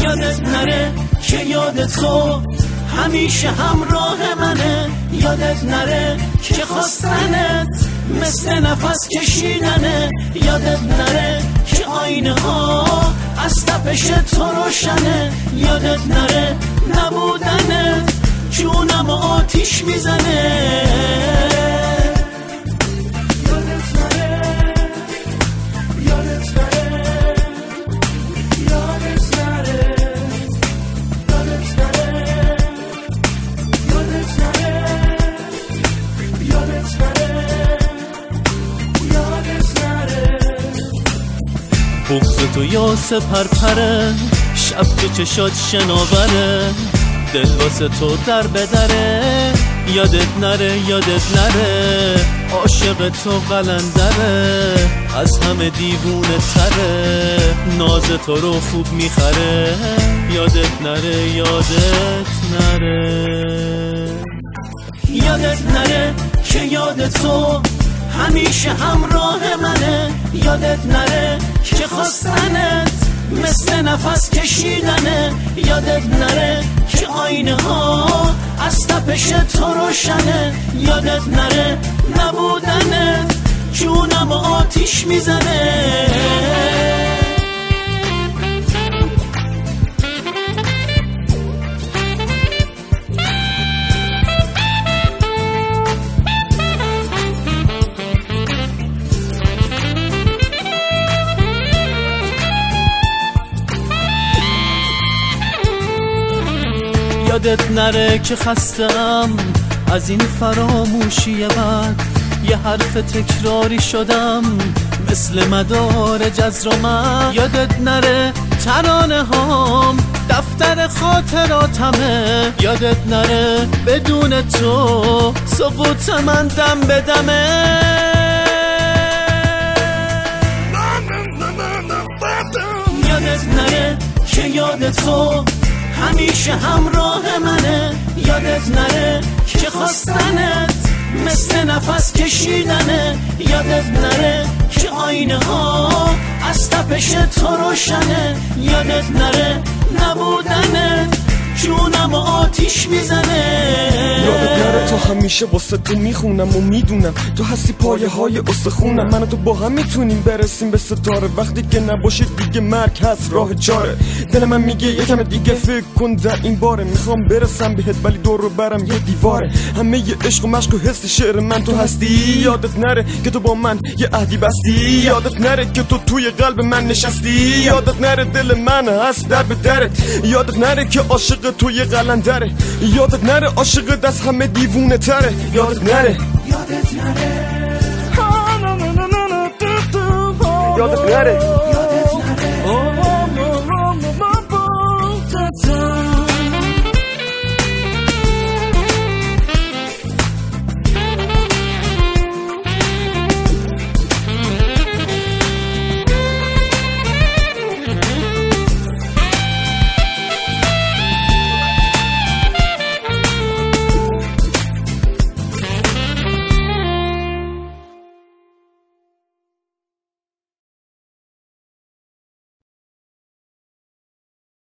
یادت نره که یاد تو همیشه همراه منه. یادت نره که خواستنت مثل نفس کشیدنه. یادت نره که آینه ها از تپش تو روشنه. یادت نره نبودنت جونم آتیش میزنه. بغض تو یا سپرپره، شب تو چشات شناوره، دل واسه تو در بدره. یادت نره یادت نره عاشق تو قلندره، از همه دیوونه تره، ناز تو رو خوب میخره. یادت نره یادت نره. یادت نره که یاد تو همیشه همراه منه. یادت نره که خواستنت مثل نفس کشیدنه. یادت نره که آینه ها از تپش تو روشنه. یادت نره نبودنت جونم آتیش میزنه. یادت نره که خستم از این فراموشی بد، یه حرف تکراری شدم مثل مدارج از من. یادت نره ترانه هام دفتر خاطراتمه. یادت نره بدون تو سقوط من دم به دمه. یادت نره که یاد تو همیشه همراه منه. یادت نره که خواستنت مثل نفس کشیدنه. یادت نره که آینه ها از تپش تو روشنه. یادت نره نبودنت جونم آتیش میزنه. یادت نره تو همیشه واسه تو میخونم و میدونم تو هستی پایه های استخونم. من و تو با هم میتونیم برسیم به ستاره، وقتی که نباشه دیگه مرگ هست راه چاره. دل من میگه یکم دیگه فکر کن در این باره، میخوام برسم بهت ولی دور رو برم یه دیواره. همه یه عشق و مشق و حس شعر من تو هستی. یادت نره که تو با من یه عهدی بستی. یادت نره که تو توی قلب من نشستی. یادت نره دل من هست در به درت. یادت نره که عاشق توی قلندره. یادت نره عاشق دست همه دیوونه تره. یادت نره یادت نره یادت نره